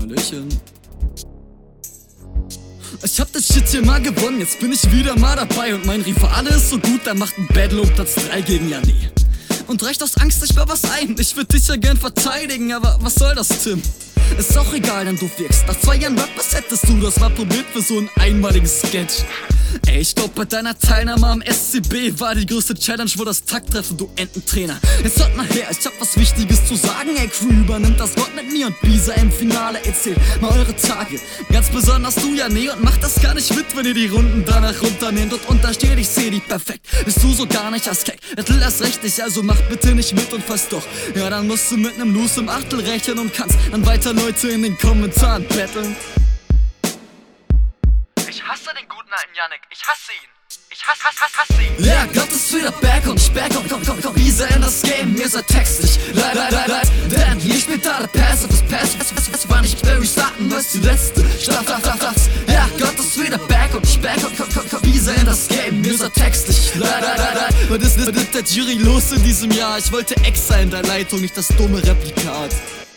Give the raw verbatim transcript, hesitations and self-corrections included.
Hallöchen. Ich hab das Shit hier mal gewonnen, jetzt bin ich wieder mal dabei. Und mein Rivale ist so gut, der macht ein Battle um Platz drei gegen Janni. Und reicht aus Angst nicht mehr was ein, ich würd dich ja gern verteidigen, aber was soll das, Tim? Ist auch egal, denn du wirkst nach zwei Jahren Rap, was hättest du das mal probiert für so einen einmaligen Sketch? Ey, ich glaub, bei deiner Teilnahme am S C B war die größte Challenge wohl das Takttreffen, du Ententrainer. Jetzt hört mal her, ich hab was Wichtiges zu sagen, ey, Crew übernimmt das Wort mit mir und Bisa im Finale. Erzählt mal eure Tage, ganz besonders du, ja, nee, und macht das gar nicht mit, wenn ihr die Runden danach runternehmt. Und untersteht, ich seh die perfekt, bist du so gar nicht als Keck, das will erst recht nicht, also mach bitte nicht mit. Und falls doch, ja, dann musst du mit nem Loose im Achtel rechnen und kannst dann weiter Leute in den Kommentaren betteln. Ich hasse den guten alten Yannick, ich hasse ihn. Ich hasse, hasse, hasse, hasse ihn. Ja, Gott ist wieder back und ich back und komm, komm, komm, Bisa in das Game, mir seid textlich. Leid, leid, leid, leid, denn hier spielt da der Passive, das Passive, es, es, es war nicht Barry starten, was die letzte Stadt, Stadt, Stadt, Stadt. Ja, Gott ist wieder back und ich back und komm, komm, komm, Bisa in das Game, mir seid textlich. Leid, leid, leid, leid, was ist mit der Jury los in diesem Jahr? Ich wollte extra in der Leitung, nicht das dumme Replikat.